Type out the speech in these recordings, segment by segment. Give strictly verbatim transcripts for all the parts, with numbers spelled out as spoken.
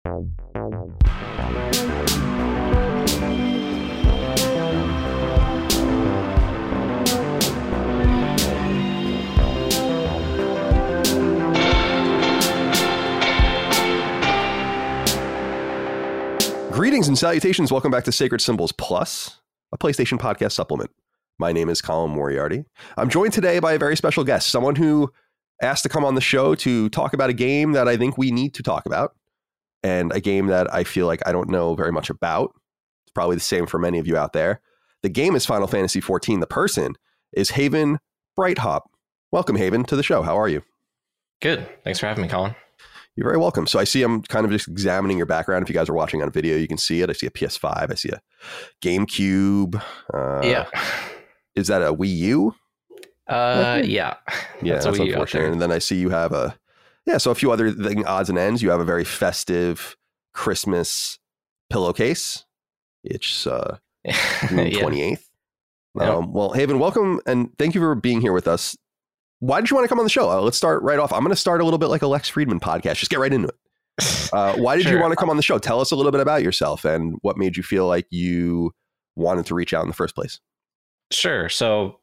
Greetings and salutations. Welcome back to Sacred Symbols Plus, a PlayStation podcast supplement. My name is Colin Moriarty. I'm joined today by a very special guest, someone who asked to come on the show to talk about a game that I think we need to talk about, and a game that I feel like I don't know very much about. It's probably the same for many of you out there. The game is Final Fantasy fourteen. The person is Haven Brighthop. Welcome, Haven, to the show. How are you? Good. Thanks for having me, Colin. You're very welcome. So I see I'm kind of just examining your background. If you guys are watching on video, you can see it. I see a P S five. I see a GameCube. Uh, yeah. Is that a Wii U? Uh, yeah. Yeah, that's, that's unfortunate. And then I see you have a, yeah, so a few other thing, odds and ends. You have a very festive Christmas pillowcase. It's uh, June twenty-eighth. Yeah. Um, well, Haven, welcome. And thank you for being here with us. Why did you want to come on the show? Uh, let's start right off. I'm going to start a little bit like a Lex Friedman podcast. Just get right into it. Uh, why did Sure. you want to come on the show? Tell us a little bit about yourself and what made you feel like you wanted to reach out in the first place. Sure. So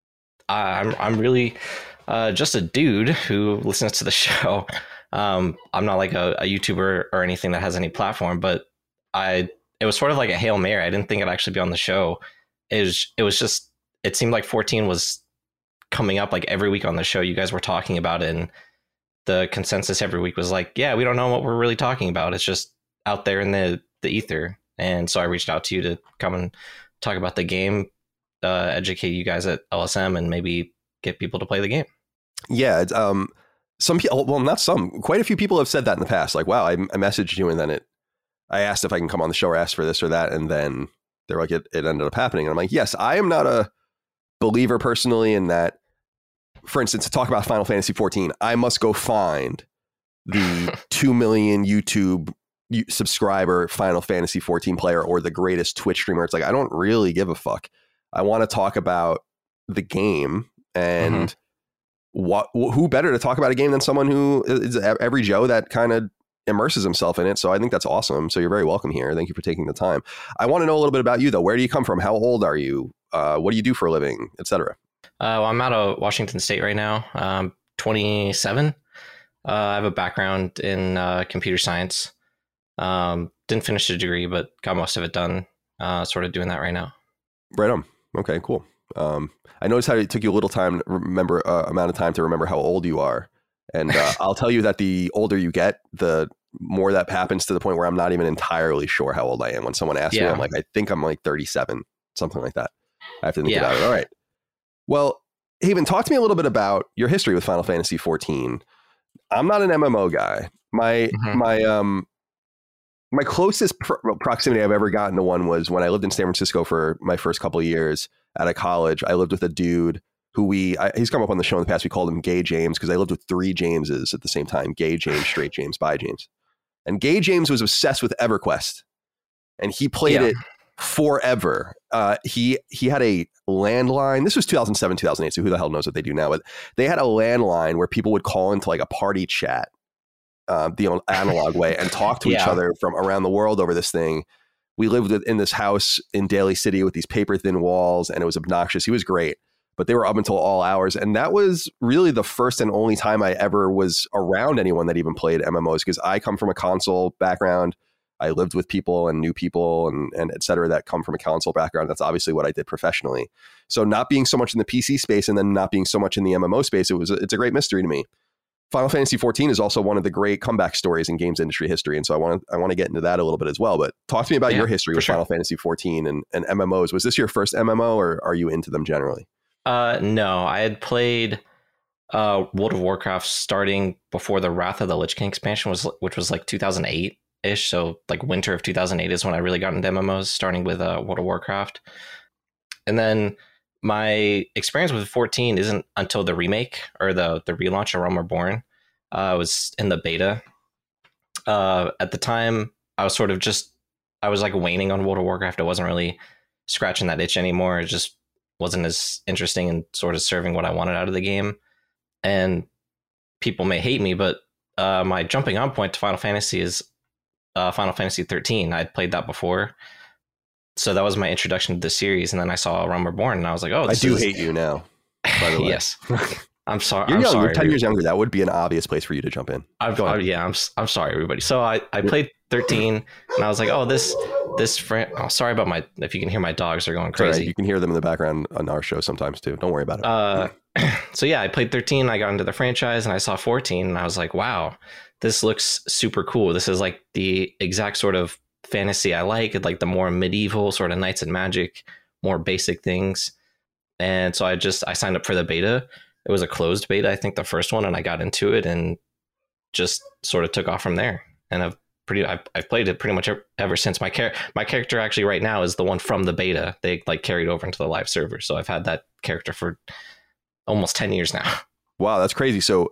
I'm I'm really uh, just a dude who listens to the show. Um, I'm not like a, a YouTuber or anything that has any platform, but I it was sort of like a Hail Mary. I didn't think I'd actually be on the show. It was, it was just, it seemed like fourteen was coming up like every week on the show. You guys were talking about it, and the consensus every week was like, yeah, we don't know what we're really talking about. It's just out there in the, the ether. And so I reached out to you to come and talk about the game, uh, educate you guys at L S M, and maybe get people to play the game. Yeah. It's, um, some people, well, not some, quite a few people have said that in the past. Like, wow, I, I messaged you and then it, I asked if I can come on the show or ask for this or that. And then they're like, it, it ended up happening. And I'm like, yes, I am not a believer personally in that. For instance, to talk about Final Fantasy fourteen, I must go find the two million YouTube subscriber Final Fantasy fourteen player or the greatest Twitch streamer. It's like, I don't really give a fuck. I want to talk about the game, and mm-hmm. what, who better to talk about a game than someone who is every Joe that kind of immerses himself in it. So I think that's awesome. So you're very welcome here. Thank you for taking the time. I want to know a little bit about you though. Where do you come from? How old are you? Uh, what do you do for a living, et cetera? Uh, well, I'm out of Washington State right now. I'm twenty-seven. Uh, I have a background in uh, computer science. Um, didn't finish the degree, but got most of it done. Uh, sort of doing that right now. Right on. Okay, cool. Um, I noticed how it took you a little time, to remember uh, amount of time to remember how old you are. And uh, I'll tell you that the older you get, the more that happens, to the point where I'm not even entirely sure how old I am. When someone asks yeah. me, I'm like, I think I'm like thirty-seven, something like that. I have to think yeah. about it. All right. Well, Haven, talk to me a little bit about your history with Final Fantasy fourteen. I'm not an M M O guy. My mm-hmm. my um my closest pr- proximity I've ever gotten to one was when I lived in San Francisco for my first couple of years out of college. I lived with a dude who we I, he's come up on the show in the past. We called him Gay James because I lived with three Jameses at the same time: Gay James, Straight James, Bi James. And Gay James was obsessed with EverQuest, and he played yeah. it forever. Uh, he he had a landline. This was two thousand seven, two thousand eight. So who the hell knows what they do now? But they had a landline where people would call into like a party chat, uh, the old analog way, and talk to yeah. each other from around the world over this thing. We lived in this house in Daly City with these paper thin walls, and it was obnoxious. He was great, but they were up until all hours. And that was really the first and only time I ever was around anyone that even played M M Os, because I come from a console background. I lived with people and knew people and, and et cetera that come from a console background. That's obviously what I did professionally. So not being so much in the P C space and then not being so much in the M M O space, it was it's a great mystery to me. Final Fantasy fourteen is also one of the great comeback stories in games industry history. And so I want to I want to get into that a little bit as well. But talk to me about yeah, your history with sure. Final Fantasy fourteen and, and M M Os. Was this your first M M O, or are you into them generally? Uh, no, I had played uh, World of Warcraft starting before the Wrath of the Lich King expansion, was which was like two thousand eight. Ish, so like winter of two thousand eight is when I really got into M M Os, starting with uh, World of Warcraft. And then my experience with fourteen isn't until the remake or the the relaunch of Realm Reborn. Uh, I was in the beta. Uh, at the time, I was sort of just, I was like waning on World of Warcraft. I wasn't really scratching that itch anymore. It just wasn't as interesting and sort of serving what I wanted out of the game. And people may hate me, but uh, my jumping on point to Final Fantasy is uh, Final Fantasy thirteen. I'd played that before, so that was my introduction to the series. And then I saw Realm Reborn, and I was like, "Oh, I this do is... hate you now." By the way, yes, I'm sorry. You're I'm young. sorry, You're ten years younger. That would be an obvious place for you to jump in. I'm, uh, yeah, I'm I'm sorry, everybody. So I, I played thirteen, and I was like, "Oh, this this friend." Oh, sorry about my. If you can hear my dogs, are going crazy. Right. You can hear them in the background on our show sometimes too. Don't worry about it. Uh, so yeah, I played thirteen. I got into the franchise, and I saw fourteen, and I was like, "Wow, this looks super cool. This is like the exact sort of fantasy I like. Like the more medieval sort of knights and magic, more basic things." And so I just I signed up for the beta. It was a closed beta, I think, the first one, and I got into it and just sort of took off from there. And I've pretty I've, I've played it pretty much ever, ever since. My char- my character actually right now is the one from the beta. They like carried over into the live server, so I've had that character for almost ten years now. Wow, that's crazy. So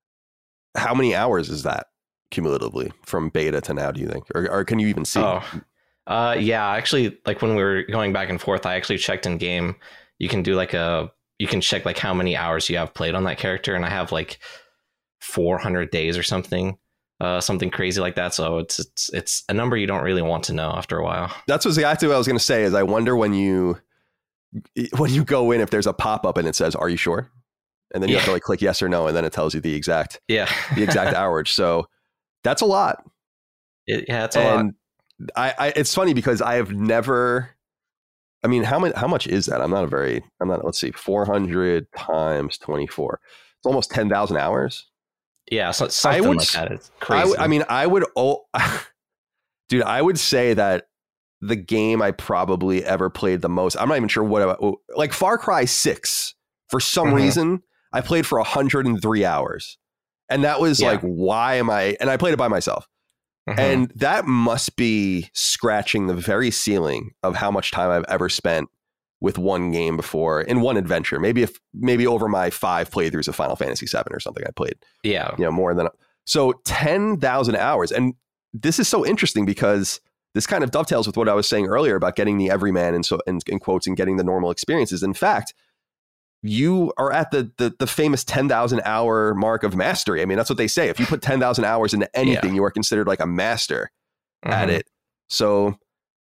how many hours is that cumulatively from beta to now, do you think? Or, or can you even see? Oh, uh, yeah, actually, like when we were going back and forth, I actually checked in game. You can do like a, you can check like how many hours you have played on that character. And I have like four hundred days or something, uh, something crazy like that. So it's, it's, it's a number you don't really want to know after a while. That's exactly what I was going to say is I wonder when you, when you go in, if there's a pop-up and it says, "Are you sure?" And then you Yeah. have to like click yes or no. And then it tells you the exact, Yeah. the exact hourage. So that's a lot. It, yeah, it's a lot. And I, I, it's funny because I have never, I mean, how much, how much is that? I'm not a very, I'm not, let's see, four hundred times twenty-four. It's almost ten thousand hours. Yeah, so, something I would, like that. It's I, crazy. would- I mean, I would, oh, dude, I would say that the game I probably ever played the most, I'm not even sure what, I, like Far Cry six, for some Mhm. reason, I played for one hundred three hours. And that was Yeah. like, why am I, and I played it by myself. Mhm. And that must be scratching the very ceiling of how much time I've ever spent with one game before in one adventure. Maybe if maybe over my five playthroughs of Final Fantasy seven or something, I played, yeah, you know, more than so ten thousand hours. And this is so interesting because this kind of dovetails with what I was saying earlier about getting the everyman and so in, in quotes and getting the normal experiences. In fact, you are at the the, the famous ten thousand hour mark of mastery. I mean, that's what they say. If you put ten thousand hours into anything, Yeah. you are considered like a master at Mhm. it. So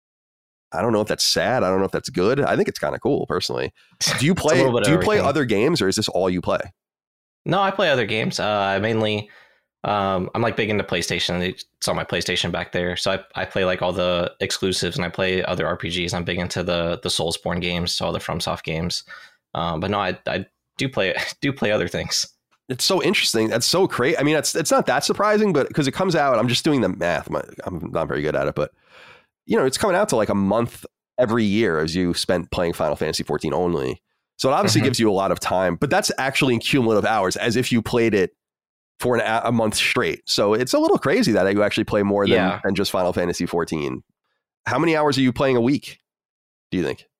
I don't know if that's sad. I don't know if that's good. I think it's kind of cool personally. Do you It's a play, little bit do you of play everything. other games or is this all you play? No, I play other games. Uh, I mainly, um, I'm like big into PlayStation. It's on my PlayStation back there. So I, I play like all the exclusives and I play other R P Gs. I'm big into the the Soulsborne games, so all the FromSoft games. Um, but no, I I do play do play other things. It's so interesting. That's so crazy. I mean, it's it's not that surprising, but because it comes out, I'm just doing the math. My, I'm not very good at it, but you know, it's coming out to like a month every year as you spent playing Final Fantasy fourteen only. So it obviously Mhm. gives you a lot of time, but that's actually in cumulative hours as if you played it for an, a month straight. So it's a little crazy that you actually play more than, Yeah. than just Final Fantasy fourteen. How many hours are you playing a week, do you think?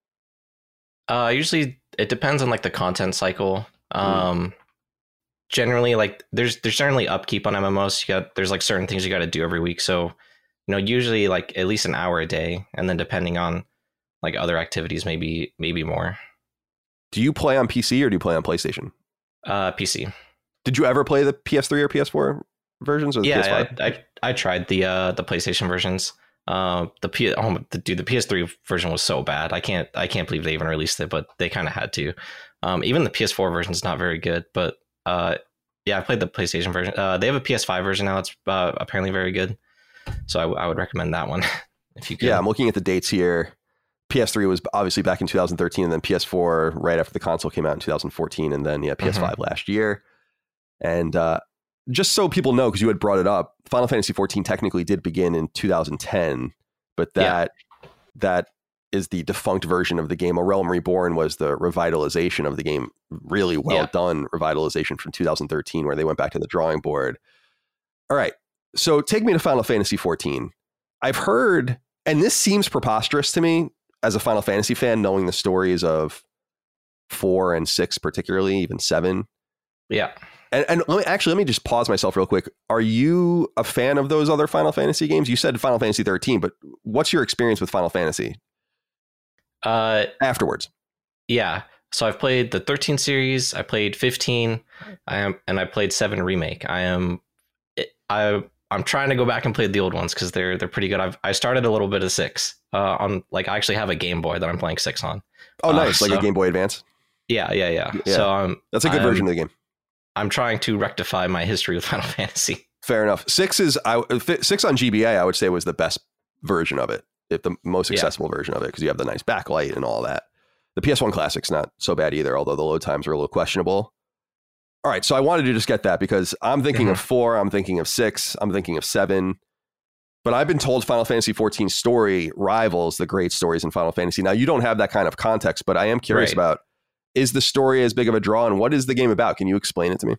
Uh, usually it depends on like the content cycle. Mm. Um, generally, like there's there's certainly upkeep on M M Os. You got there's like certain things you got to do every week. So you know, usually like at least an hour a day, and then depending on like other activities, maybe maybe more. Do you play on P C or do you play on PlayStation? Uh, P C. Did you ever play the P S three or P S four versions or the P S five? Yeah, I, I I tried the uh the PlayStation versions. Uh, the P oh the, dude the P S three version was so bad. I can't I can't believe they even released it, but they kind of had to. Um, even the P S four version is not very good, but uh, yeah, I played the PlayStation version. Uh, they have a P S five version now. It's uh, apparently very good, so I, I would recommend that one if you could. Yeah, I'm looking at the dates here. P S three was obviously back in two thousand thirteen, and then P S four right after the console came out in two thousand fourteen, and then yeah, P S five Mm-hmm. last year. And uh, just so people know, because you had brought it up, Final Fantasy fourteen technically did begin in two thousand ten, but that yeah. that is the defunct version of the game. A Realm Reborn was the revitalization of the game, really well yeah. done revitalization from two thousand thirteen, where they went back to the drawing board. All right, so take me to Final Fantasy fourteen. I've heard, and this seems preposterous to me as a Final Fantasy fan, knowing the stories of four and six, particularly even seven. Yeah. And, and let me actually let me just pause myself real quick. Are you a fan of those other Final Fantasy games? You said Final Fantasy thirteen, but what's your experience with Final Fantasy? Uh, afterwards. Yeah. So I've played the thirteen series. I played fifteen. I am, and I played seven remake. I am, I I'm trying to go back and play the old ones because they're they're pretty good. I've I started a little bit of six uh, on like I actually have a Game Boy that I'm playing six on. Oh, nice, uh, like so, a Game Boy Advance. Yeah, yeah, yeah. yeah. So um, that's a good I'm, version of the game. I'm trying to rectify my history with Final Fantasy. Fair enough. Six is I six on G B A. I would say was the best version of it, if the most accessible yeah. version of it, because you have the nice backlight and all that. The P S one Classic's not so bad either, although the load times are a little questionable. All right, so I wanted to just get that because I'm thinking mm-hmm. of four, I'm thinking of six, I'm thinking of seven. But I've been told Final Fantasy fourteen story rivals the great stories in Final Fantasy. Now, you don't have that kind of context, but I am curious right. about, is the story as big of a draw, and what is the game about? Can you explain it to me?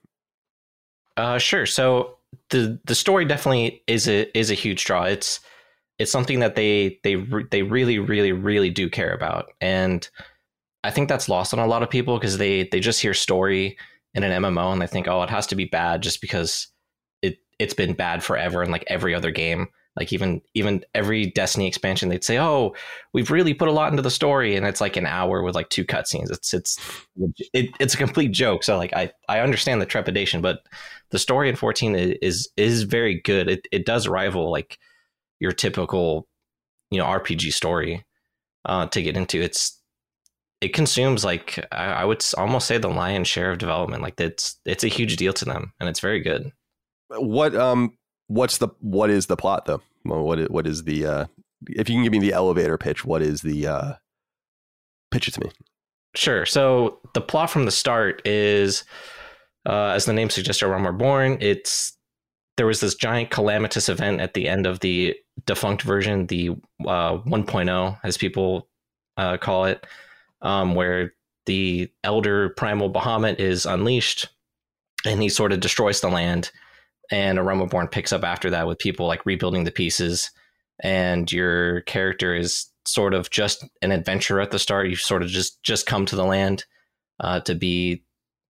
Uh, sure. So the the story definitely is a is a huge draw. It's it's something that they they re- they really really really do care about, and I think that's lost on a lot of people because they they just hear story in an M M O and they think, oh, it has to be bad just because it it's been bad forever and like every other game. Like even even every Destiny expansion, they'd say, "Oh, we've really put a lot into the story," and it's like an hour with like two cutscenes. It's it's it, it's a complete joke. So like I, I understand the trepidation, but the story in fourteen is is very good. It it does rival like your typical, you know, R P G story uh, to get into. It's it consumes like I, I would almost say the lion's share of development. Like it's it's a huge deal to them, and it's very good. What um. What's the what is the plot though? Well, what is, what is the uh, if you can give me the elevator pitch? What is the uh, pitch it to me? Sure. So the plot from the start is, uh, as the name suggests, A Realm Reborn. It's there was this giant calamitous event at the end of the defunct version, the uh, one point oh, as people uh, call it, um, where the elder primal Bahamut is unleashed, and he sort of destroys the land. And A Realm Reborn picks up after that with people like rebuilding the pieces. And your character is sort of just an adventurer at the start. You sort of just just come to the land uh, to be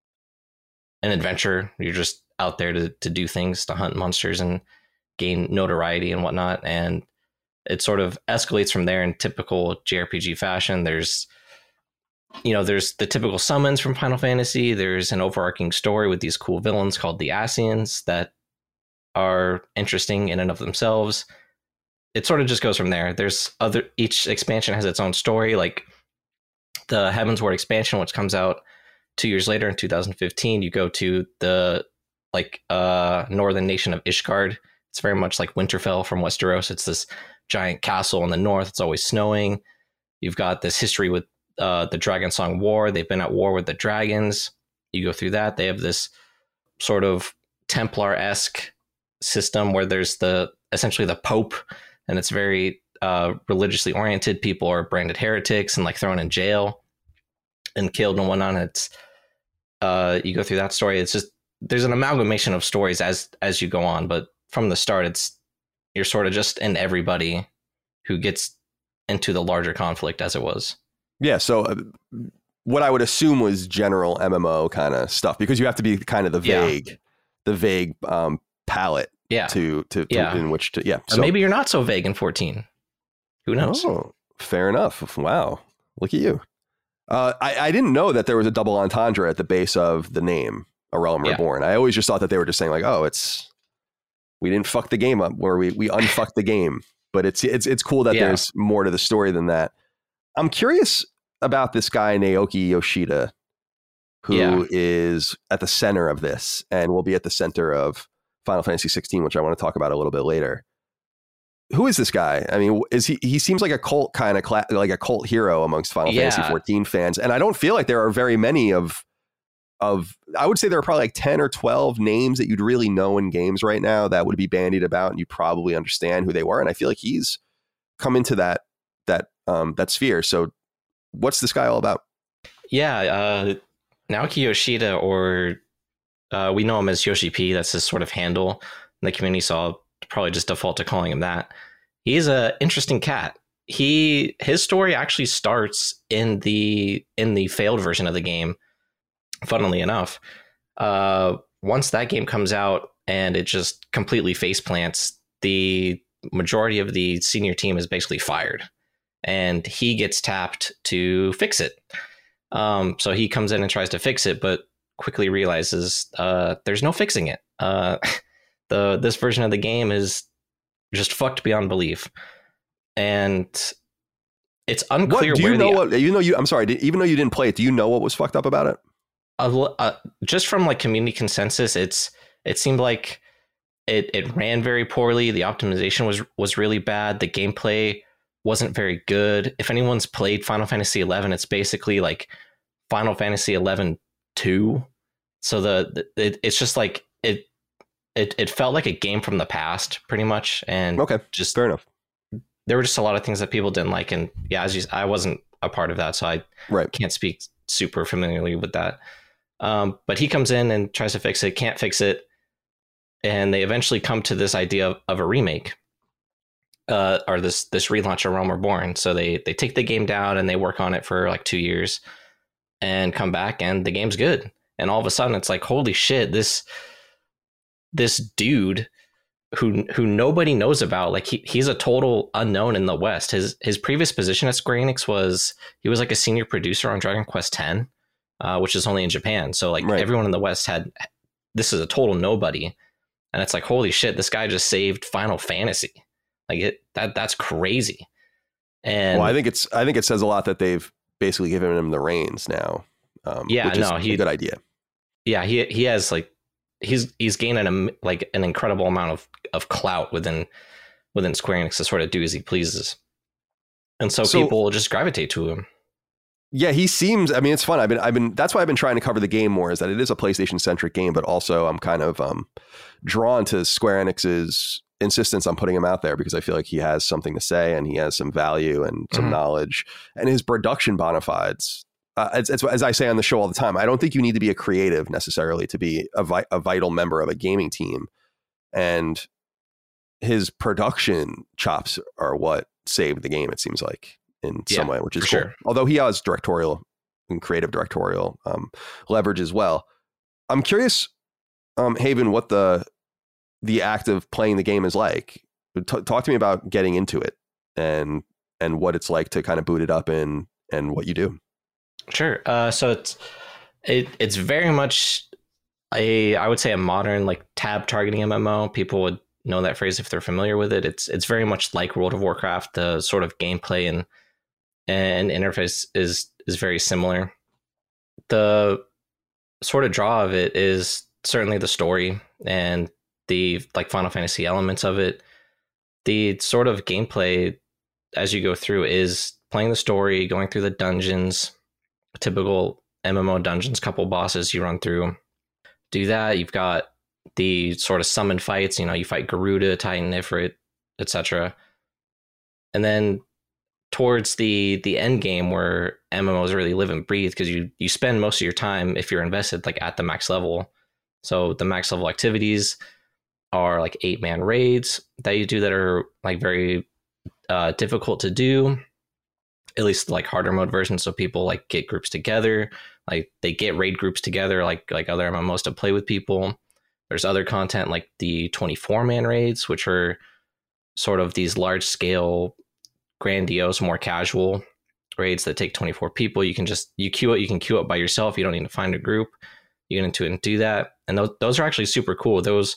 an adventurer. You're just out there to, to do things, to hunt monsters and gain notoriety and whatnot. And it sort of escalates from there in typical J R P G fashion. There's, you know, there's the typical summons from Final Fantasy. There's an overarching story with these cool villains called the Ascians that are interesting in and of themselves. It sort of just goes from there. There's other, each expansion has its own story, like the Heavensward expansion, which comes out two years later in two thousand fifteen. You go to the like uh northern nation of Ishgard. It's very much like Winterfell from Westeros. It's this giant castle in the north. It's always snowing. You've got this history with uh the Dragonsong War. They've been at war with the dragons. You go through that. They have this sort of Templar-esque system where there's the essentially the Pope, and it's very uh, religiously oriented. People are branded heretics and like thrown in jail and killed and whatnot. It's uh, you go through that story. It's just there's an amalgamation of stories as as you go on, but from the start, it's you're sort of just in everybody who gets into the larger conflict as it was. Yeah. So uh, what I would assume was general M M O kind of stuff, because you have to be kind of the vague, yeah. the vague. Um, palette yeah to to, to yeah. in which to yeah or so maybe you're not so vague in fourteen, who knows. Oh, fair enough. Wow, look at you. uh I, I didn't know that there was a double entendre at the base of the name A Realm yeah. Reborn. I always just thought that they were just saying like, oh, it's we didn't fuck the game up, or we we unfucked the game. But it's it's it's cool that yeah. there's more to the story than that. I'm curious about this guy Naoki Yoshida, who yeah. is at the center of this and will be at the center of Final Fantasy sixteen, which I want to talk about a little bit later. Who is this guy? I mean, is he? He seems like a cult kind of cla- like a cult hero amongst Final yeah. Fantasy fourteen fans, and I don't feel like there are very many of of. I would say there are probably like ten or twelve names that you'd really know in games right now that would be bandied about, and you probably understand who they were. And I feel like he's come into that that um, that sphere. So, what's this guy all about? Yeah, uh, Naoki Yoshida, or Uh, we know him as Yoshi P. That's his sort of handle in the community, so I'll probably just default to calling him that. He's an interesting cat. He his story actually starts in the in the failed version of the game. Funnily enough, uh, once that game comes out and it just completely face plants, the majority of the senior team is basically fired, and he gets tapped to fix it. Um, so he comes in and tries to fix it, but quickly realizes uh, there's no fixing it. Uh, the this version of the game is just fucked beyond belief, and it's unclear. What do you where know? the, What you know? You I'm sorry. Even though you didn't play it, do you know what was fucked up about it? Uh, uh, just from like community consensus, it's it seemed like it it ran very poorly. The optimization was was really bad. The gameplay wasn't very good. If anyone's played Final Fantasy eleven, it's basically like Final Fantasy eleven two. So the, the it, it's just like it it it felt like a game from the past, pretty much. And okay, just fair enough. There were just a lot of things that people didn't like, and yeah, as you, I wasn't a part of that, so I right. can't speak super familiarly with that. Um, but he comes in and tries to fix it, can't fix it, and they eventually come to this idea of, of a remake, uh, or this this relaunch of Realm Reborn. So they they take the game down and they work on it for like two years, and come back, and the game's good. And all of a sudden, it's like, holy shit, this this dude who who nobody knows about, like he he's a total unknown in the West. His his previous position at Square Enix was he was like a senior producer on Dragon Quest ten. Uh, which is only in Japan. So like right. everyone in the West had, this is a total nobody. And it's like, holy shit, this guy just saved Final Fantasy. Like it, that that's crazy. And well, I think it's, I think it says a lot that they've basically given him the reins now. Um, yeah, which is no, he, a good idea. Yeah. He, he has like, he's, he's gaining a, like an incredible amount of, of clout within, within Square Enix to sort of do as he pleases. And so, so people just gravitate to him. Yeah, he seems, I mean, it's fun. I've been, I've been, that's why I've been trying to cover the game more, is that it is a PlayStation centric game, but also I'm kind of um, drawn to Square Enix's insistence on putting him out there because I feel like he has something to say and he has some value and some mm-hmm. knowledge, and his production bona fides. Uh, it's, it's, as I say on the show all the time, I don't think you need to be a creative necessarily to be a, vi- a vital member of a gaming team. And his production chops are what saved the game, it seems like. In some yeah, way, which is cool. Sure. Although he has directorial and creative directorial um, leverage as well. I'm curious, um, Haven, what the the act of playing the game is like. T- talk to me about getting into it and and what it's like to kind of boot it up in and what you do. Sure. Uh, so it's it it's very much a I would say a modern like tab targeting M M O. People would know that phrase if they're familiar with it. It's it's very much like World of Warcraft. The sort of gameplay and and interface is is very similar. The sort of draw of it is certainly the story and the like Final Fantasy elements of it. The sort of gameplay as you go through is playing the story, going through the dungeons, typical M M O dungeons, couple bosses you run through. Do that. You've got the sort of summon fights, you know, you fight Garuda, Titan, Ifrit, et cetera. And then towards the the end game where M M Os really live and breathe, because you you spend most of your time, if you're invested, like at the max level. So the max level activities are like eight man raids that you do that are like very uh, difficult to do, at least like harder mode versions. So people like get groups together, like they get raid groups together, like like other M M Os to play with people. There's other content like the twenty-four man raids, which are sort of these large scale, grandiose, more casual raids that take twenty-four people. You can just, you queue it, you can queue up by yourself. You don't need to find a group. You get into it and do that. And those, those are actually super cool. Those,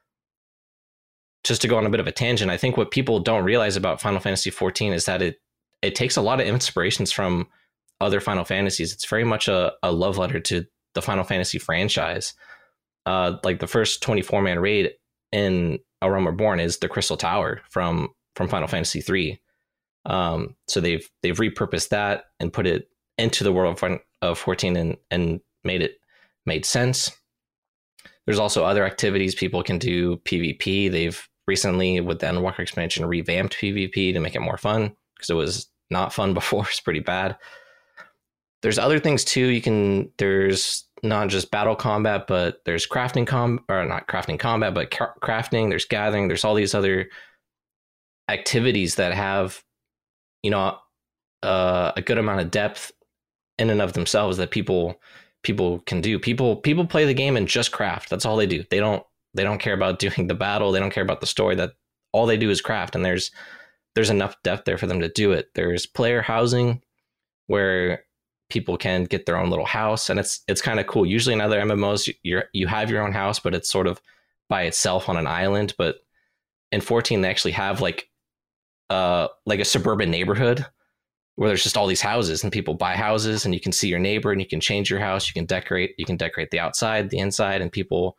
just to go on a bit of a tangent, I think what people don't realize about Final Fantasy fourteen is that it, it takes a lot of inspirations from other Final Fantasies. It's very much a, a love letter to the Final Fantasy franchise. Uh, like the first twenty-four man raid in A Realm Reborn is the Crystal Tower from, from Final Fantasy three. Um, so they've they've repurposed that and put it into the world of, of fourteen and and made it made sense. There's also other activities people can do. PvP. They've recently, with the Endwalker expansion, revamped PvP to make it more fun because it was not fun before. It's pretty bad. There's other things too. You can there's not just battle combat, but there's crafting com or not crafting combat, but ca- crafting. There's gathering. There's all these other activities that have, you know, uh, a good amount of depth in and of themselves that people people can do. People people play the game and just craft. That's all they do. They don't they don't care about doing the battle. They don't care about the story. That all they do is craft. And there's there's enough depth there for them to do it. There's player housing where people can get their own little house, and it's it's kind of cool. Usually in other M M Os, you you have your own house, but it's sort of by itself on an island, but in fourteen they actually have like uh like a suburban neighborhood where there's just all these houses and people buy houses and you can see your neighbor and you can change your house, you can decorate, you can decorate the outside, the inside, and people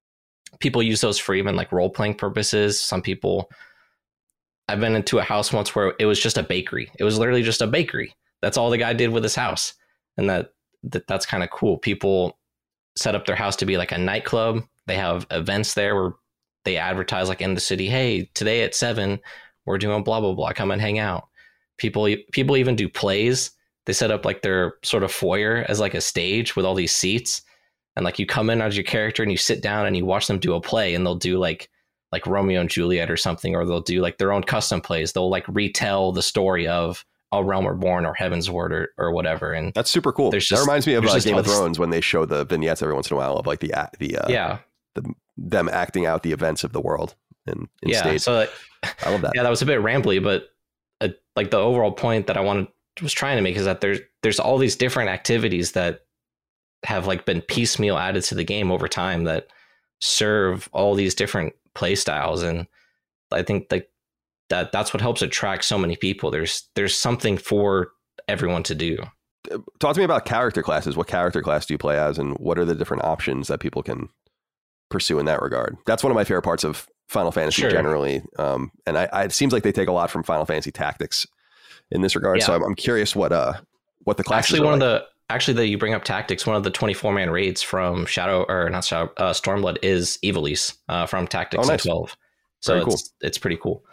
people use those for even like role playing purposes. Some people, I've been into a house once where it was just a bakery. It was literally just a bakery. That's all the guy did with his house. And that, that that's kind of cool. People set up their house to be like a nightclub. They have events there where they advertise like in the city, hey, today at seven, we're doing blah, blah, blah. Come and hang out. People, people even do plays. They set up like their sort of foyer as like a stage with all these seats. And like you come in as your character and you sit down and you watch them do a play, and they'll do like like Romeo and Juliet or something, or they'll do like their own custom plays. They'll like retell the story of A Realm Reborn or Heaven's Ward or, or whatever. And that's super cool. Just, that reminds me of uh, Game of this... Thrones when they show the vignettes every once in a while of like the the uh, yeah the, them acting out the events of the world in, in yeah stage. So like, I love that. Yeah, that was a bit rambly, but uh, like the overall point that I wanted was trying to make is that there's there's all these different activities that have like been piecemeal added to the game over time that serve all these different play styles. And I think like that that's what helps attract so many people. There's there's something for everyone to do. Talk to me about character classes. What character class do you play as, and what are the different options that people can pursue in that regard? That's one of my favorite parts of Final Fantasy Sure. generally. Um, and I, I, it seems like they take a lot from Final Fantasy Tactics in this regard. Yeah. So I'm, I'm curious what uh what the classes Actually, are one like. of the actually that you bring up Tactics, one of the twenty-four man raids from Shadow or not Shadow uh, Stormblood is Ivalice uh, from Tactics Oh, nice. and twelve. So Very it's cool. it's pretty cool.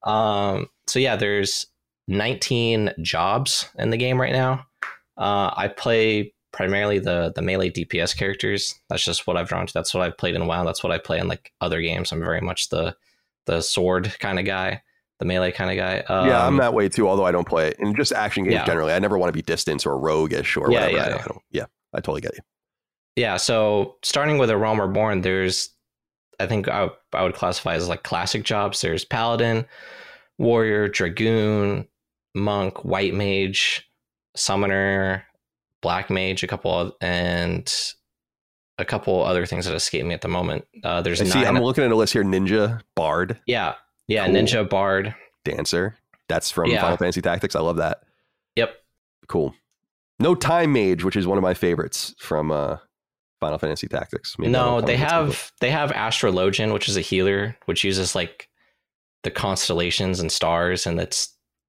Um, so yeah, there's nineteen jobs in the game right now. Uh, I play primarily the the melee D P S characters. That's just what I've drawn to. That's what I've played in a while. That's what I play in like other games. I'm very much the the sword kind of guy, the melee kind of guy. Um, yeah, I'm that way too, although I don't play it. In just action games yeah. generally, I never want to be distance or roguish or Yeah, whatever. yeah, I, yeah. I don't, yeah, I totally get you. Yeah, so starting with A Realm Reborn, there's, I think I, I would classify as like classic jobs. There's Paladin, Warrior, Dragoon, Monk, White Mage, Summoner, Black Mage, a couple of, and a couple other things that escape me at the moment. Uh, there's I see, nine. I'm looking at a list here: Ninja, Bard, Yeah, yeah, Cool. Ninja, Bard. Dancer. That's from Yeah. Final Fantasy Tactics. I love that. Yep. Cool. No Time Mage, which is one of my favorites from uh, Final Fantasy Tactics. Maybe I No, don't they count it, have they have Astrologian, which is a healer, which uses like the constellations and stars, and it's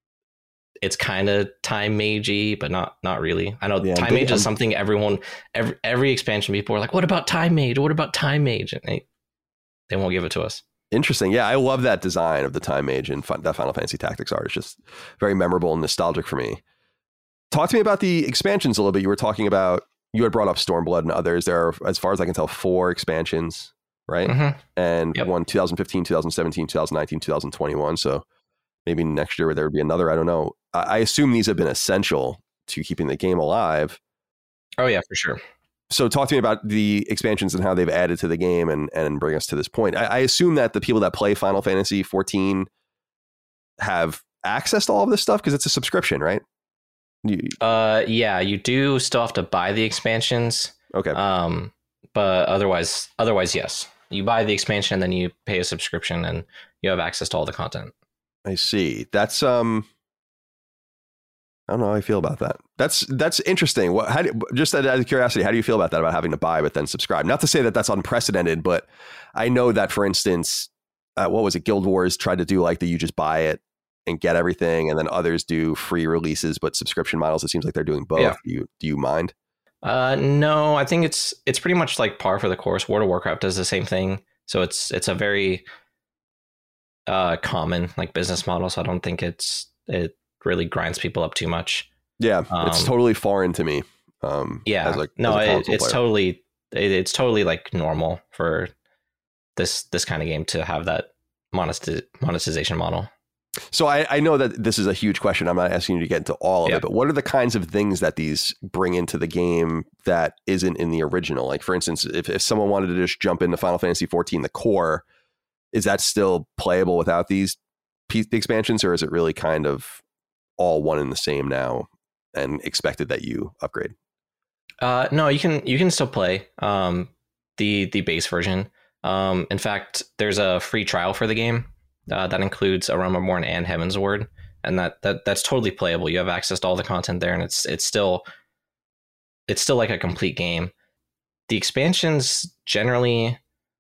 it's kind of time magey, but not not really. I know Yeah, time they- mage I'm- is something everyone every every expansion people are like, what about time mage? What about time mage? And they they won't give it to us. Interesting. Yeah, I love that design of the Time Mage and fin- that Final Fantasy Tactics art. It's just very memorable and nostalgic for me. Talk to me about the expansions a little bit. You were talking about, you had brought up Stormblood and others. There are, as far as I can tell, four expansions, right? Mhm. And Yep. one twenty fifteen, twenty seventeen, twenty nineteen, twenty twenty-one. So maybe next year there would be another. I don't know. I, I assume these have been essential to keeping the game alive. Oh yeah, for sure. So talk to me about the expansions and how they've added to the game and, and bring us to this point. I, I assume that the people that play Final Fantasy fourteen have access to all of this stuff because it's a subscription, right? You, Uh, yeah, you do still have to buy the expansions. okay. Um, but otherwise, otherwise, yes, you buy the expansion, then you pay a subscription, and you have access to all the content. I see. That's um. I don't know how I feel about that. That's that's interesting. What? How do, just out of curiosity, how do you feel about that? About having to buy but then subscribe? Not to say that that's unprecedented, but I know that, for instance, uh, what was it? Guild Wars tried to do like the you just buy it and get everything, and then others do free releases but subscription models. It seems like they're doing both. Yeah. Do you do you mind? Uh, no, I think it's it's pretty much like par for the course. World of Warcraft does the same thing, so it's it's a very uh common like business model. So I don't think it's it really grinds people up too much. Yeah, it's Um, totally foreign to me. Um, Yeah, as a, no, as a it, console it's player. totally it, it's totally like normal for this this kind of game to have that monetiz- monetization model. So I, I know that this is a huge question. I'm not asking you to get into all of Yeah. it, but what are the kinds of things that these bring into the game that isn't in the original? Like, for instance, if, if someone wanted to just jump into Final Fantasy fourteen, the core, is that still playable without these p- expansions, or is it really kind of all one and the same now and expected that you upgrade? Uh, no, you can you can still play um, the the base version. Um, in fact, there's a free trial for the game uh, that includes A Realm Reborn and Heavensward, and that that that's totally playable. You have access to all the content there, and it's it's still it's still like a complete game. The expansions generally,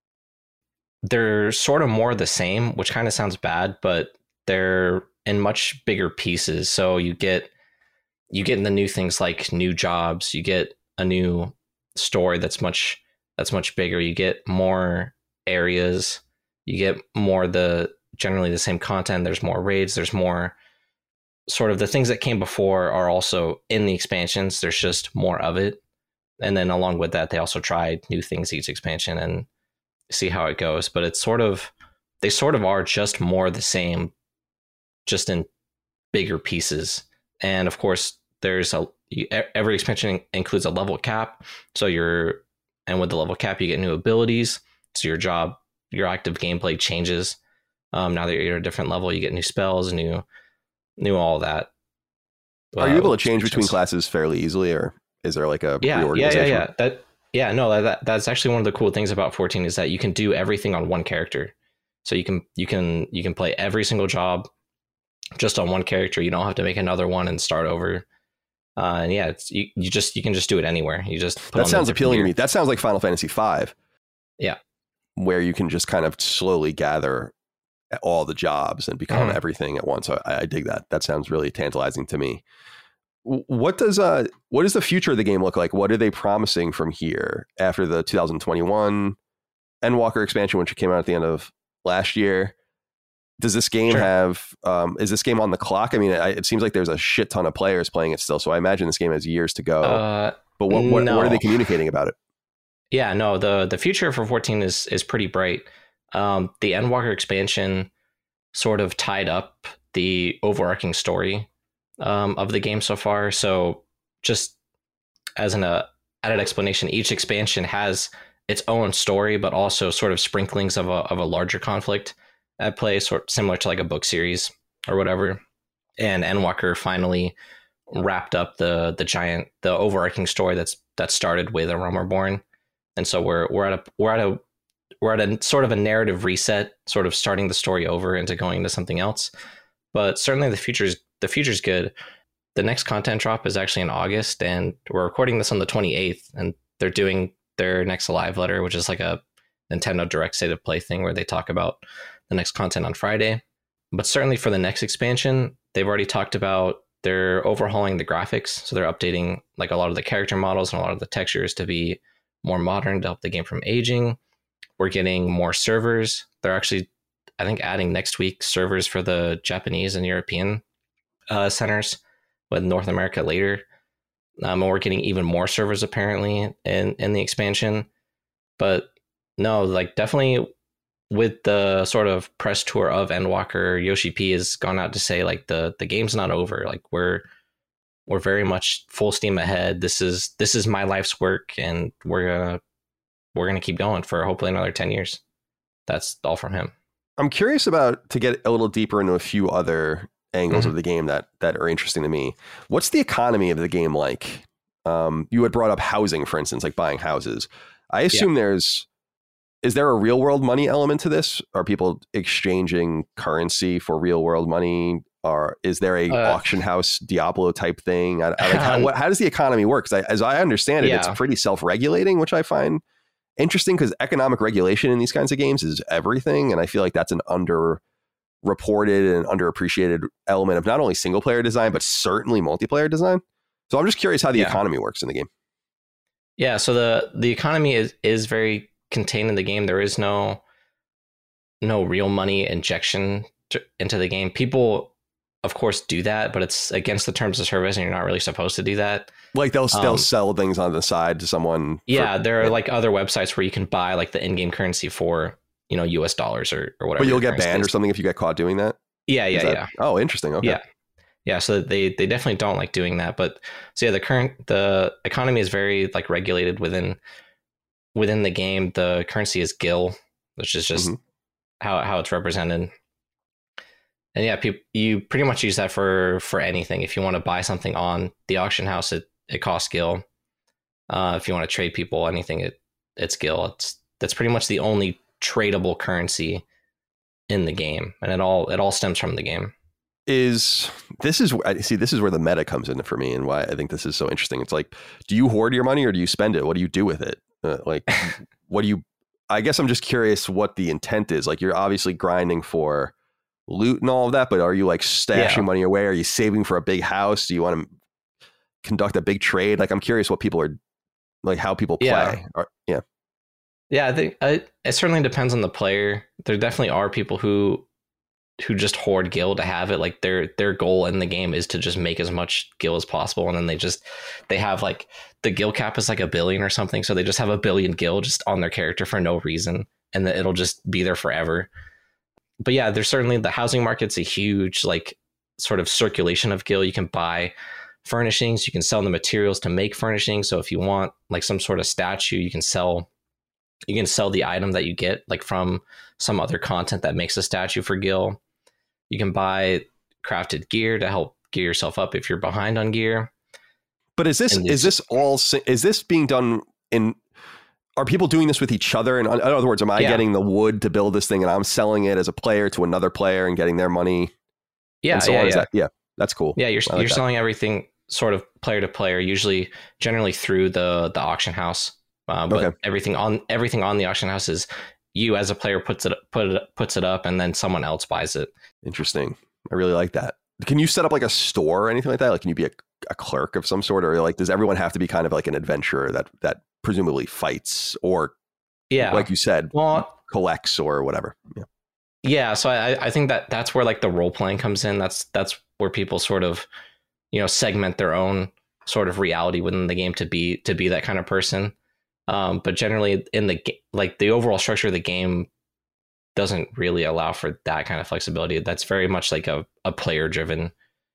they're sort of more the same, which kind of sounds bad, but they're in much bigger pieces. So you get you get the new things like new jobs, you get a new story that's much that's much bigger, you get more areas, you get more the generally the same content, there's more raids, there's more sort of the things that came before are also in the expansions, there's just more of it. And then along with that, they also tried new things each expansion and see how it goes. But it's sort of, they sort of are just more the same, just in bigger pieces. And of course, there's a, every expansion includes a level cap. So you're, and with the level cap, you get new abilities. So your job, your active gameplay changes. Um, now that you're at a different level, you get new spells, new, new all that. Are uh, you able to change between classes fairly easily, or is there like a yeah, reorganization? Yeah, yeah, yeah. That, yeah, no, that that's actually one of the cool things about fourteen is that you can do everything on one character. So you can you can you can play every single job just on one character. You don't have to make another one and start over. Uh, and yeah, it's, you you just you can just do it anywhere. You just put that on sounds appealing gear. to me. That sounds like Final Fantasy five. Yeah, where you can just kind of slowly gather all the jobs and become mm. everything at once. So I, I dig that. That sounds really tantalizing to me. What does uh what does the future of the game look like? What are they promising from here after the two thousand twenty-one Endwalker expansion, which came out at the end of last year? Does this game sure. have um is this game on the clock? I mean, it, it seems like there's a shit ton of players playing it still, so I imagine this game has years to go. Uh, but what what, no. what are they communicating about it? Yeah, no, the the future for fourteen is is pretty bright. Um, the Endwalker expansion sort of tied up the overarching story um, of the game so far. So just as an uh, added explanation, each expansion has its own story, but also sort of sprinklings of a of a larger conflict at play, sort of similar to like a book series or whatever. And Endwalker finally wrapped up the the giant the overarching story that's that started with A Realm Reborn. And so we're we're at a we're at a we're at a sort of a narrative reset, sort of starting the story over into going into something else. But certainly the future's the future's good. The next content drop is actually in August, and we're recording this on the twenty-eighth, and they're doing their next live letter, which is like a Nintendo Direct State of Play thing where they talk about the next content on Friday. But certainly for the next expansion, they've already talked about they're overhauling the graphics. So they're updating like a lot of the character models and a lot of the textures to be more modern to help the game from aging. We're getting more servers. They're actually, I think, adding next week servers for the Japanese and European uh, centers, with North America later. Um, and we're getting even more servers apparently in, in the expansion. But no, like definitely with the sort of press tour of Endwalker, Yoshi P has gone out to say like the the game's not over. Like we're we're very much full steam ahead. This is this is my life's work, and we're gonna we're gonna keep going for hopefully another ten years. That's all from him. I'm curious about to get a little deeper into a few other angles mm-hmm. of the game that that are interesting to me. What's the economy of the game like? Um, you had brought up housing, for instance, like buying houses. I assume yeah. there's is there a real world money element to this? Are people exchanging currency for real world money? Or is there a uh, auction house Diablo type thing? I, I like how, what, how does the economy work? Because as I understand it, yeah. it's pretty self-regulating, which I find interesting because economic regulation in these kinds of games is everything. And I feel like that's an underreported and underappreciated element of not only single player design, but certainly multiplayer design. So I'm just curious how the yeah. economy works in the game. Yeah, so the, the economy is, is very contained in the game. There is no no real money injection to, into the game. People, of course, do that, but it's against the terms of service, and you're not really supposed to do that. Like they'll um, they'll sell things on the side to someone. Yeah, for, there are yeah. like other websites where you can buy like the in-game currency for, you know, U S dollars or, or whatever. But you'll get banned is. or something if you get caught doing that? Yeah, yeah, that, yeah. Oh, interesting. Okay. Yeah. Yeah, so they, they definitely don't like doing that. But so yeah, the current the economy is very like regulated within within the game. The currency is gil, which is just mm-hmm. how how it's represented. And yeah, people, you pretty much use that for for anything. If you want to buy something on the auction house, it, it costs gil. Uh, if you want to trade people anything, it it's gil. It's that's pretty much the only tradable currency in the game, and it all it all stems from the game. Is this is I see this is where the meta comes in for me, and why I think this is so interesting. It's like, do you hoard your money or do you spend it? What do you do with it? Uh, like, what do you? I guess I'm just curious what the intent is. Like, you're obviously grinding for loot and all of that, but are you like stashing yeah. money away? Are you saving for a big house? Do you want to conduct a big trade? Like, I'm curious what people are like, how people play. Yeah. Or, yeah. Yeah, I think uh, it certainly depends on the player. There definitely are people who who just hoard gil to have it. Like their their goal in the game is to just make as much gil as possible, and then they just they have like the gil cap is like a billion or something, so they just have a billion gil just on their character for no reason, and that it'll just be there forever. But yeah, there's certainly the housing market's a huge like sort of circulation of gil. You can buy furnishings, you can sell the materials to make furnishings. So if you want like some sort of statue, you can sell you can sell the item that you get like from some other content that makes a statue for gil. You can buy crafted gear to help gear yourself up if you're behind on gear. But is this is this all is this being done in? Are people doing this with each other? And in other words, am I yeah. getting the wood to build this thing and I'm selling it as a player to another player and getting their money? Yeah, so yeah, yeah. That, yeah, that's cool. Yeah, you're like you're that. selling everything sort of player to player, usually generally through the the auction house. Uh, but okay. everything on everything on the auction house is you as a player puts it put it puts it up and then someone else buys it. Interesting. I really like that. Can you set up like a store or anything like that? Like, can you be a, a clerk of some sort, or like does everyone have to be kind of like an adventurer that that presumably fights or yeah, like you said, well, collects or whatever? Yeah. Yeah. So I I think that that's where like the role playing comes in. That's that's where people sort of you know segment their own sort of reality within the game to be to be that kind of person. Um, but generally in the like the overall structure of the game doesn't really allow for that kind of flexibility. That's very much like a, a player driven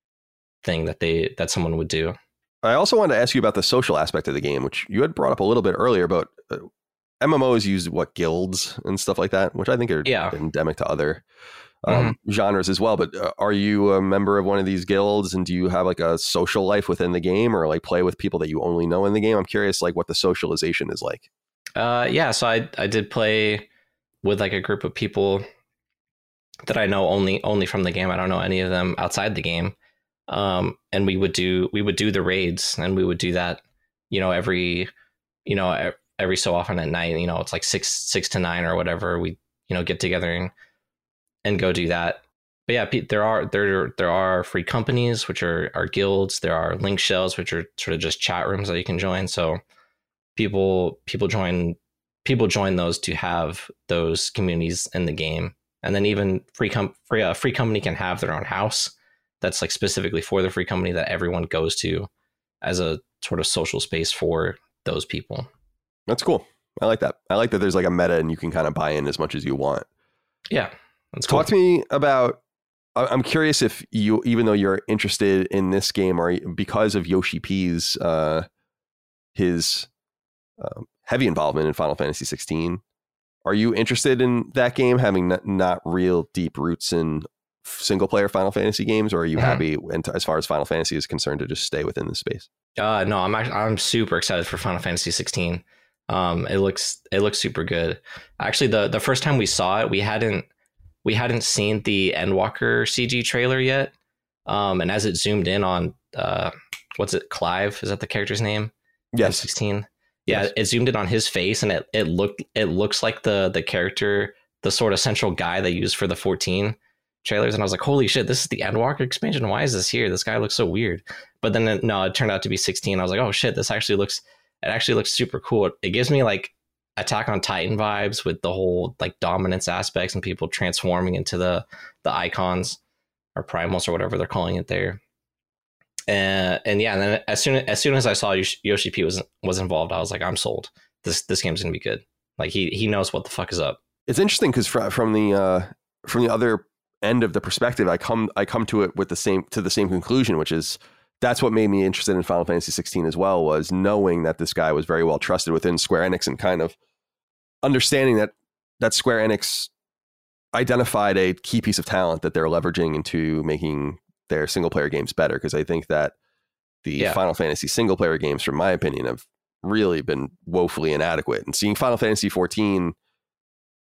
thing that they that someone would do. I also wanted to ask you about the social aspect of the game, which you had brought up a little bit earlier, but uh, M M Os use what guilds and stuff like that, which I think are yeah. endemic to other um, mm-hmm. genres as well. But uh, are you a member of one of these guilds, and do you have like a social life within the game, or like play with people that you only know in the game? I'm curious, like what the socialization is like. Uh, yeah, so I I did play with like a group of people that I know only only from the game. I don't know any of them outside the game. Um, and we would do we would do the raids, and we would do that, you know, every you know every so often at night. You know, it's like six six to nine or whatever. We you know get together and and go do that. But yeah, there are there there are free companies, which are are guilds. There are link shells, which are sort of just chat rooms that you can join. So people people join people join those to have those communities in the game. And then even free com- free uh, free company can have their own house that's like specifically for the free company that everyone goes to as a sort of social space for those people. That's cool. I like that. I like that there's like a meta and you can kind of buy in as much as you want. Yeah. That's Talk cool. to me about, I'm curious if you, even though you're interested in this game, or because of Yoshi P's, uh, his um, heavy involvement in Final Fantasy sixteen, are you interested in that game having not, not real deep roots in single player Final Fantasy games, or are you mm-hmm. happy and as far as Final Fantasy is concerned to just stay within the space? Uh, no, I'm actually, I'm super excited for Final Fantasy sixteen. Um, it looks it looks super good. Actually, the the first time we saw it, we hadn't we hadn't seen the Endwalker C G trailer yet. Um, and as it zoomed in on uh, what's it, Clive? Is that the character's name? Yes, sixteen. Yeah, yes. It zoomed in on his face, and it it looked it looks like the the character, the sort of central guy they used for the fourteen trailers, and I was like, holy shit, this is the Endwalker expansion. Why is this here? This guy looks so weird. But then it, no, it turned out to be sixteen. I was like, oh shit, this actually looks it actually looks super cool. It, it gives me like Attack on Titan vibes with the whole like dominance aspects and people transforming into the the icons or primals or whatever they're calling it there. And and yeah, and then as soon as soon as I saw Yoshi P was was involved, I was like, I'm sold. This this game's gonna be good. Like he he knows what the fuck is up. It's interesting because from from the uh, from the other end of the perspective, I come I come to it with the same to the same conclusion, which is that's what made me interested in Final Fantasy sixteen as well, was knowing that this guy was very well trusted within Square Enix and kind of understanding that that Square Enix identified a key piece of talent that they're leveraging into making their single player games better. Because I think that the yeah. Final Fantasy single player games, from my opinion, have really been woefully inadequate. And seeing Final Fantasy fourteen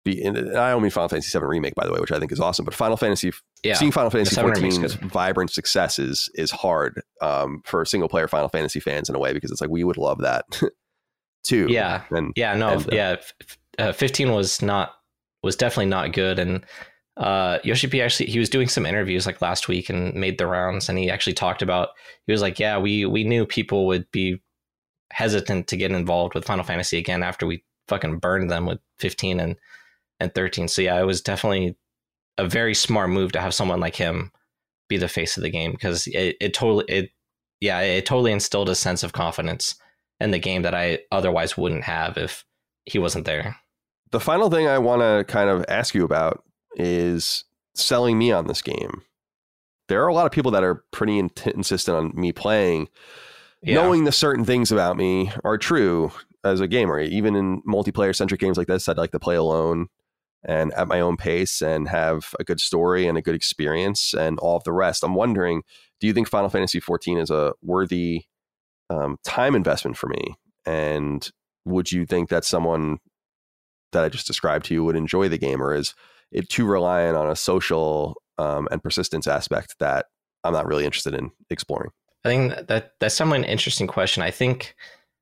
be in, I don't mean Final Fantasy seven Remake, by the way, which I think is awesome, but Final Fantasy, yeah, seeing Final Fantasy fourteen's vibrant successes is hard um, for single player Final Fantasy fans in a way, because it's like, we would love that too. Yeah. And, yeah, no, and, uh, yeah. Uh, fifteen was not, was definitely not good. And uh, Yoshi P actually, he was doing some interviews like last week and made the rounds. And he actually talked about, he was like, yeah, we, we knew people would be hesitant to get involved with Final Fantasy again after we fucking burned them with fifteen and and thirteen. So yeah, it was definitely a very smart move to have someone like him be the face of the game, because it, it totally it yeah it totally instilled a sense of confidence in the game that I otherwise wouldn't have if he wasn't there. The final thing I want to kind of ask you about is selling me on this game. There are a lot of people that are pretty in- insistent on me playing, yeah. knowing the certain things about me are true as a gamer. Even in multiplayer centric games like this, I'd like to play alone and at my own pace and have a good story and a good experience and all of the rest. I'm wondering, do you think Final Fantasy fourteen is a worthy um, time investment for me? And would you think that someone that I just described to you would enjoy the game, or is it too reliant on a social um, and persistence aspect that I'm not really interested in exploring? I think that, that that's somewhat an interesting question. I think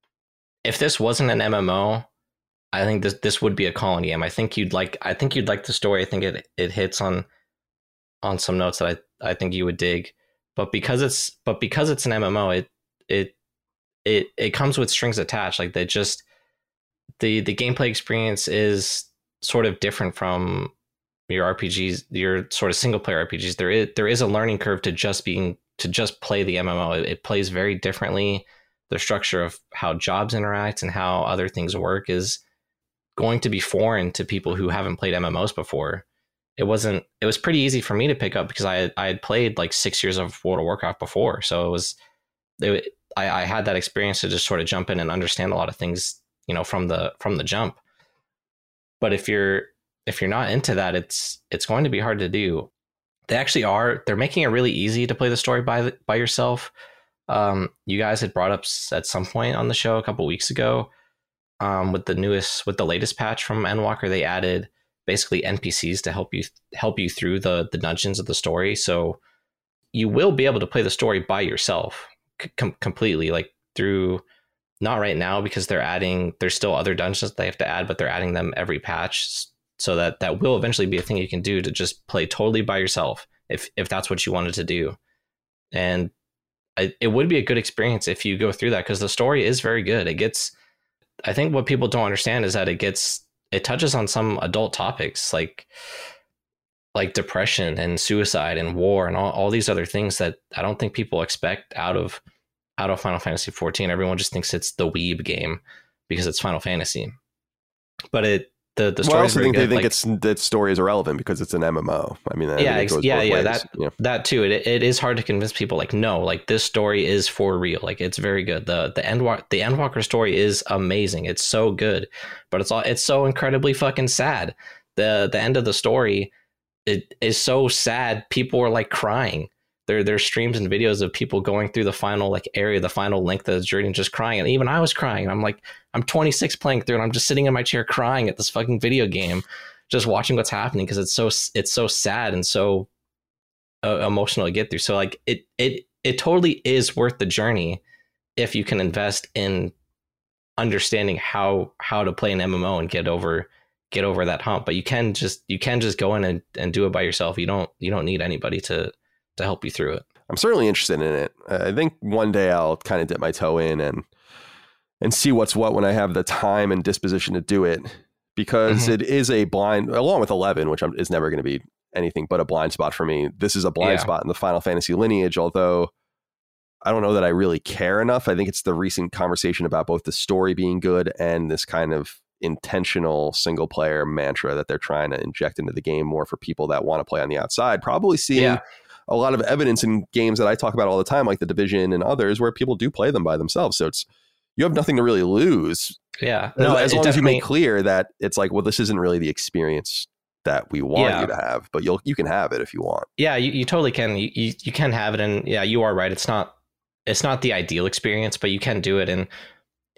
if this wasn't an M M O, I think this this would be a calling game. I think you'd like I think you'd like the story. I think it it hits on on some notes that I, I think you would dig. But because it's but because it's an M M O, it it it it comes with strings attached. Like they just the the gameplay experience is sort of different from your R P Gs, your sort of single player R P Gs. There is there is a learning curve to just being to just play the M M O. It, it plays very differently. The structure of how jobs interact and how other things work is going to be foreign to people who haven't played M M Os before. It wasn't, it was pretty easy for me to pick up because I had, I had played like six years of World of Warcraft before. So it was, it, I, I had that experience to just sort of jump in and understand a lot of things, you know, from the, from the jump. But if you're, if you're not into that, it's, it's going to be hard to do. They actually are, they're making it really easy to play the story by, by yourself. Um, you guys had brought up at some point on the show a couple weeks ago, um, with the newest, with the latest patch from Endwalker, they added basically N P Cs to help you help you through the the dungeons of the story. So you will be able to play the story by yourself com- completely, like through, not right now because they're adding, there's still other dungeons that they have to add, but they're adding them every patch, so that that will eventually be a thing you can do to just play totally by yourself if if that's what you wanted to do. And I, it would be a good experience if you go through that, because the story is very good. It gets, I think what people don't understand is that it gets, it touches on some adult topics like like depression and suicide and war and all, all these other things that I don't think people expect out of out of Final Fantasy fourteen. Everyone just thinks it's the weeb game because it's Final Fantasy. But it the the story well, I also think good. they think like, it's that story is irrelevant because it's an M M O. I mean, I yeah, it goes yeah, both yeah. ways, That you know? that too. It it is hard to convince people. Like, no, like this story is for real. Like, it's very good. the the Endwalker the Endwalker story is amazing. It's so good, but it's all it's so incredibly fucking sad. the The end of the story, it is so sad. People are like crying. There there's streams and videos of people going through the final like area, the final length of the journey, and just crying. And even I was crying. I'm like, I'm twenty-six playing through, and I'm just sitting in my chair crying at this fucking video game, just watching what's happening because it's so it's so sad and so uh, emotional to get through. So like it it it totally is worth the journey if you can invest in understanding how how to play an M M O and get over get over that hump. But you can just you can just go in and, and do it by yourself. You don't you don't need anybody to to help you through it. I'm certainly interested in it. I think one day I'll kind of dip my toe in and and see what's what when I have the time and disposition to do it. Because mm-hmm. it is a blind, along with eleven, which I'm, is never going to be anything but a blind spot for me. This is a blind yeah. spot in the Final Fantasy lineage, although I don't know that I really care enough. I think it's the recent conversation about both the story being good and this kind of intentional single player mantra that they're trying to inject into the game more for people that want to play on the outside. Probably seeing yeah. a lot of evidence in games that I talk about all the time, like The Division and others, where people do play them by themselves. So it's, you have nothing to really lose. Yeah. No, as, as long as you make clear that it's like, well, this isn't really the experience that we want yeah. you to have, but you'll, you can have it if you want. Yeah, you, you totally can. You, you, you can have it. And yeah, you are right. It's not, it's not the ideal experience, but you can do it. And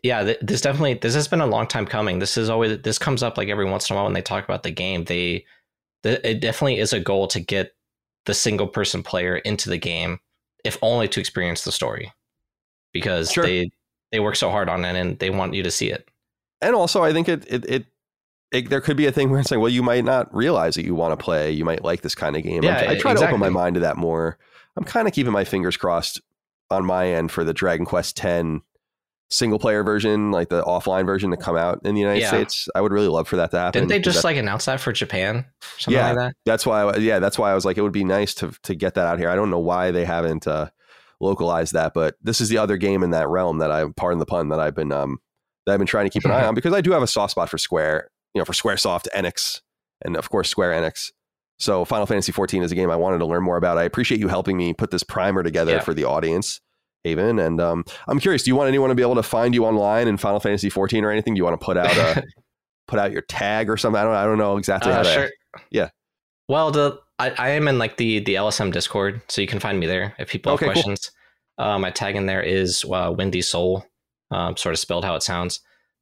yeah, th- this definitely this has been a long time coming. This is always this comes up like every once in a while when they talk about the game. They th- it definitely is a goal to get the single person player into the game, if only to experience the story, because sure. they they work so hard on it and they want you to see it. And also, I think it it, it it there could be a thing where it's like, well, you might not realize that you want to play. You might like this kind of game. Yeah, I try exactly. to open my mind to that more. I'm kind of keeping my fingers crossed on my end for the Dragon Quest X single player version, like the offline version, to come out in the United yeah. States. I would really love for that to happen. Didn't they just that, like announce that for Japan? Something yeah, like that? That's why. I, yeah, that's why I was like, it would be nice to to get that out here. I don't know why they haven't uh, localized that, but this is the other game in that realm that I, pardon the pun, that I've been um that I've been trying to keep an eye on, because I do have a soft spot for Square, you know, for Squaresoft, Enix, and of course Square Enix. So Final Fantasy fourteen is a game I wanted to learn more about. I appreciate you helping me put this primer together yeah. for the audience, Haven. And um, I'm curious, do you want anyone to be able to find you online in Final Fantasy fourteen or anything? Do you want to put out a put out your tag or something? I don't I don't know exactly uh, how to. Sure. Yeah. Well, the I, I am in like the the L S M Discord, so you can find me there if people have okay, questions. Cool. Uh, my tag in there is uh, Windy Soul, um, sort of spelled how it sounds.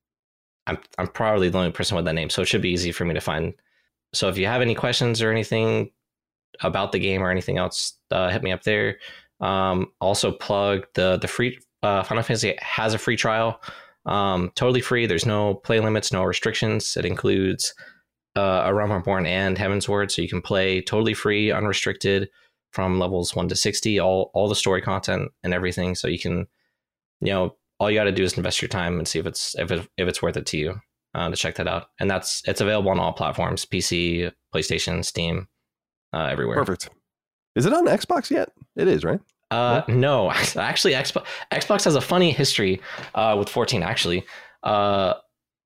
I'm I'm probably the only person with that name, so it should be easy for me to find. So if you have any questions or anything about the game or anything else, uh, hit me up there. Um, also plug the the free uh, Final Fantasy has a free trial, um, totally free. There's no play limits, no restrictions. It includes uh, A Realm Reborn and Heavensward, so you can play totally free, unrestricted from levels one to sixty. All all the story content and everything. So you can, you know, all you got to do is invest your time and see if it's if it, if it's worth it to you uh, to check that out. And that's it's available on all platforms: P C, PlayStation, Steam, uh, everywhere. Perfect. Is it on Xbox yet? It is, right? Uh, yeah. No, actually, Xbox Xbox has a funny history uh, with fourteen. Actually, uh,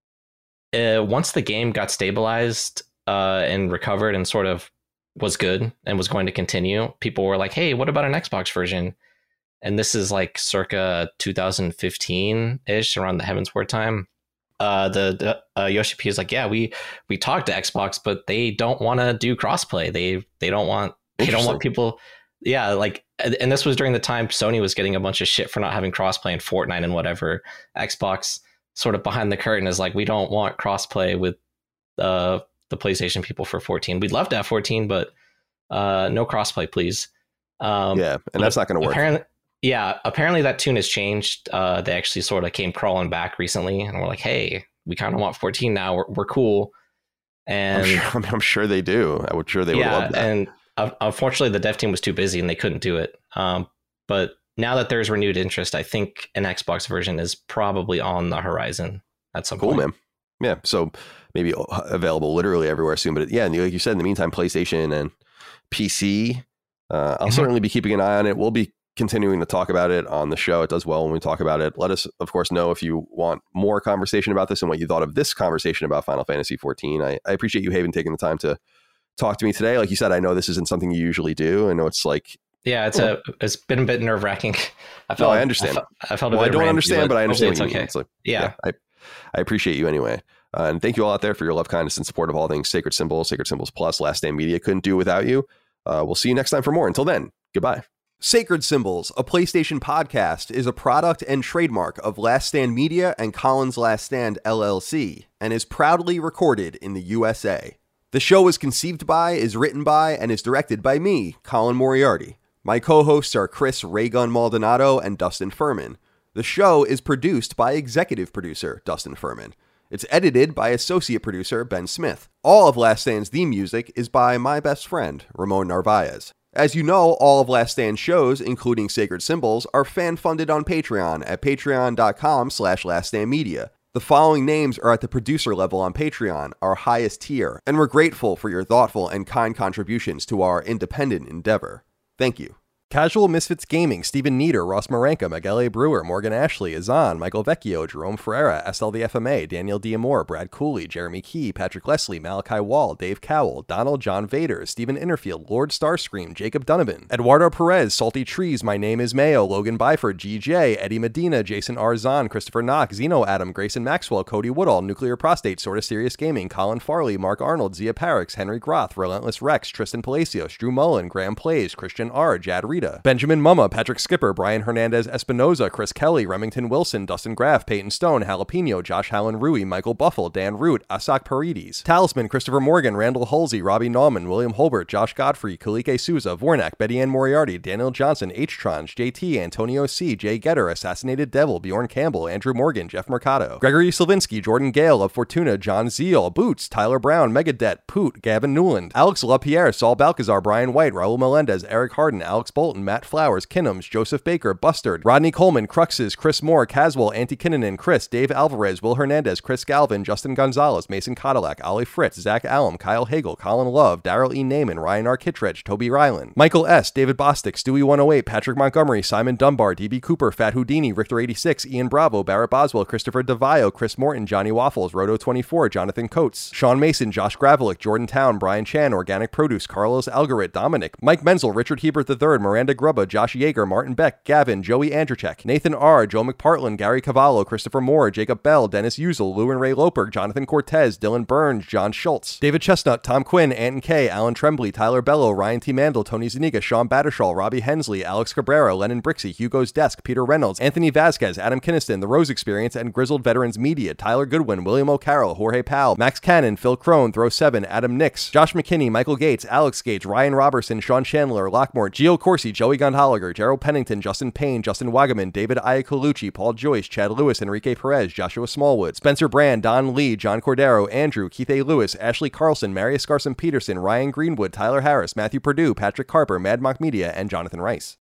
uh, once the game got stabilized uh, and recovered and sort of was good and was going to continue, people were like, "Hey, what about an Xbox version?" And this is like circa two thousand fifteen ish, around the Heavensward time. Uh, the, the uh, Yoshi P is like, "Yeah, we we talked to Xbox, but they don't want to do crossplay. They they don't want they don't want people." Yeah, like, and this was during the time Sony was getting a bunch of shit for not having crossplay in Fortnite and whatever. Xbox sort of behind the curtain is like, we don't want crossplay with uh, the PlayStation people for fourteen. We'd love to have fourteen, but uh, no crossplay, please. Um, yeah, and that's not going to work. Apparently, yeah, apparently that tune has changed. Uh, they actually sort of came crawling back recently, and we're like, hey, we kind of want fourteen now. We're, we're cool. And I'm sure, I mean, I'm sure they do. I would sure they yeah, would love that. And unfortunately, the dev team was too busy and they couldn't do it. Um, but now that there's renewed interest, I think an Xbox version is probably on the horizon at some cool, point. Cool, man. Yeah, so maybe available literally everywhere soon. But yeah, like you said, in the meantime, PlayStation and P C, uh, I'll mm-hmm. certainly be keeping an eye on it. We'll be continuing to talk about it on the show. It does well when we talk about it. Let us, of course, know if you want more conversation about this and what you thought of this conversation about Final Fantasy fourteen. I, I appreciate you, Haven, taking the time to talk to me today. Like you said, I know this isn't something you usually do. I know it's like, yeah, it's oh. a it's been a bit nerve wracking. I felt, no, I understand. I felt, I felt well, a bit I don't ranty, understand, but, but I understand. It's what you okay. mean. It's like, yeah. yeah, I I appreciate you anyway, uh, and thank you all out there for your love, kindness, and support of all things Sacred Symbols, Sacred Symbols Plus. Last Stand Media couldn't do without you. Uh, we'll see you next time for more. Until then, goodbye. Sacred Symbols, a PlayStation podcast, is a product and trademark of Last Stand Media and Collins Last Stand L L C, and is proudly recorded in the U S A. The show is conceived by, is written by, and is directed by me, Colin Moriarty. My co-hosts are Chris Raygun Maldonado and Dustin Furman. The show is produced by executive producer Dustin Furman. It's edited by associate producer Ben Smith. All of Last Stand's theme music is by my best friend, Ramon Narvaez. As you know, all of Last Stand shows, including Sacred Symbols, are fan-funded on Patreon at patreon.com slash laststandmedia. The following names are at the producer level on Patreon, our highest tier, and we're grateful for your thoughtful and kind contributions to our independent endeavor. Thank you. Casual Misfits Gaming, Stephen Nieder, Ross Marenka, Miguel A. Brewer, Morgan Ashley, Azan, Michael Vecchio, Jerome Ferreira, S L V F M A, Daniel Diamore, Brad Cooley, Jeremy Key, Patrick Leslie, Malachi Wall, Dave Cowell, Donald John Vader, Stephen Innerfield, Lord Starscream, Jacob Donovan, Eduardo Perez, Salty Trees, My Name is Mayo, Logan Byford, G J, Eddie Medina, Jason Arzan, Christopher Knock, Zeno Adam, Grayson Maxwell, Cody Woodall, Nuclear Prostate, Sorta Serious Gaming, Colin Farley, Mark Arnold, Zia Parix, Henry Groth, Relentless Rex, Tristan Palacios, Drew Mullen, Graham Plays, Christian R, Jad Reed, Rita, Benjamin Mumma, Patrick Skipper, Brian Hernandez Espinoza, Chris Kelly, Remington Wilson, Dustin Graff, Peyton Stone, Jalapeno, Josh Hallen Rui, Michael Buffle, Dan Root, Asak Paredes, Talisman, Christopher Morgan, Randall Halsey, Robbie Nauman, William Holbert, Josh Godfrey, Kalike Souza, Vornak, Betty Ann Moriarty, Daniel Johnson, H-Tron, J T, Antonio C, Jay Getter, Assassinated Devil, Bjorn Campbell, Andrew Morgan, Jeff Mercado, Gregory Slavinsky, Jordan Gale of Fortuna, John Zeal, Boots, Tyler Brown, Megadet, Poot, Gavin Newland, Alex LaPierre, Saul Balcazar, Brian White, Raul Melendez, Eric Harden, Alex Bolton, Matt Flowers, Kinnums, Joseph Baker, Bustard, Rodney Coleman, Cruxes, Chris Moore, Caswell, Antti Kinnunen, Chris, Dave Alvarez, Will Hernandez, Chris Galvin, Justin Gonzalez, Mason Cadillac, Ollie Fritz, Zach Allum, Kyle Hagel, Colin Love, Daryl E. Naiman, Ryan R. Kittredge, Toby Ryland, Michael S., David Bostic, Stewie one oh eight, Patrick Montgomery, Simon Dunbar, D B Cooper, Fat Houdini, Richter eighty-six, Ian Bravo, Barrett Boswell, Christopher DeVio, Chris Morton, Johnny Waffles, Roto twenty-four, Jonathan Coates, Sean Mason, Josh Gravelick, Jordan Town, Brian Chan, Organic Produce, Carlos Algarit, Dominic, Mike Menzel, Richard Hebert the third, Miranda Grubba, Josh Yeager, Martin Beck, Gavin, Joey Andrzejczyk, Nathan R., Joe McPartland, Gary Cavallo, Christopher Moore, Jacob Bell, Dennis Uzel, Lou and Ray Loper, Jonathan Cortez, Dylan Burns, John Schultz, David Chestnut, Tom Quinn, Anton K., Alan Tremblay, Tyler Bello, Ryan T. Mandel, Tony Zuniga, Sean Battershall, Robbie Hensley, Alex Cabrera, Lennon Brixey, Hugo's Desk, Peter Reynolds, Anthony Vasquez, Adam Kinniston, The Rose Experience, and Grizzled Veterans Media, Tyler Goodwin, William O'Carroll, Jorge Powell, Max Cannon, Phil Crone, Throw seven, Adam Nix, Josh McKinney, Michael Gates, Alex Gates, Ryan Robertson, Sean Chandler, Lockmore, Gio Corsi, Joey Gondoliger, Gerald Pennington, Justin Payne, Justin Wagaman, David Iacolucci, Paul Joyce, Chad Lewis, Enrique Perez, Joshua Smallwood, Spencer Brand, Don Lee, John Cordero, Andrew, Keith A. Lewis, Ashley Carlson, Marius Garson Peterson, Ryan Greenwood, Tyler Harris, Matthew Purdue, Patrick Carper, Mad Mock Media, and Jonathan Rice.